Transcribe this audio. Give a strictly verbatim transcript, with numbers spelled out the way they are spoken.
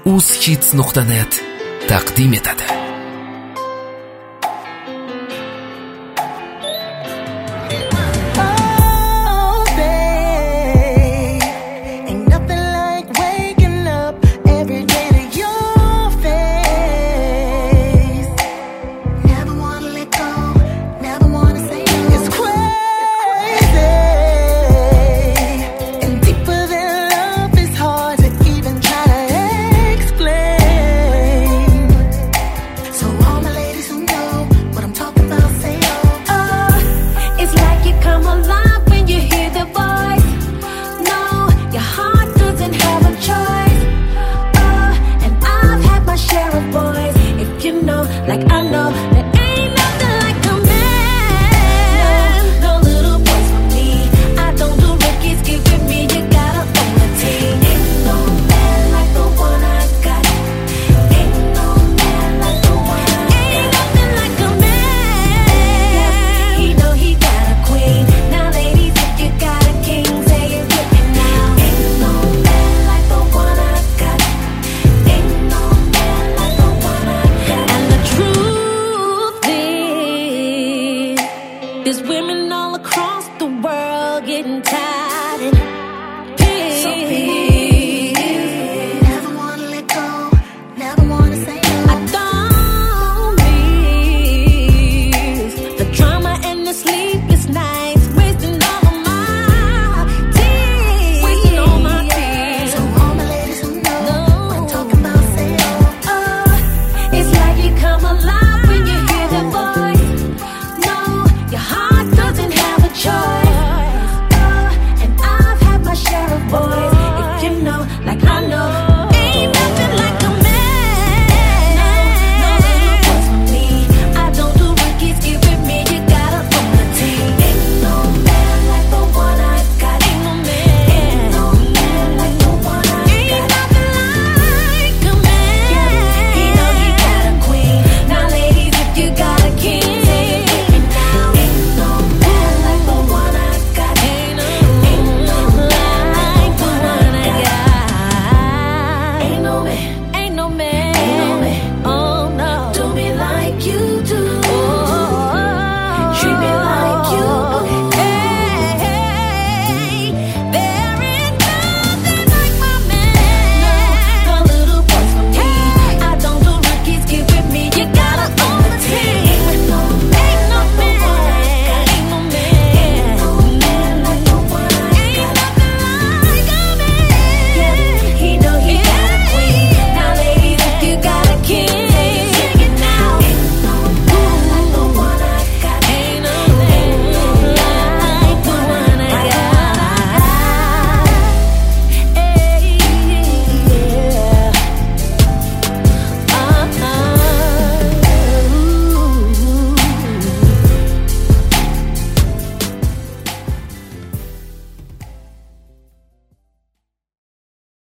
uzhits nuqta net taqdim etadi. Like I know that ain't nothing like a man. No, no little boys for me. I don't do rookies, get with me, you gotta own a team. Ain't no man like the one I got. Ain't no man like the one I got. Ain't nothing like a man. He know he got a queen. Now ladies, if you got a king, say it with me now. Ain't no man like the one I got. Ain't no man like the one I got. And the truth is, there's women all across the world getting tired and pissed.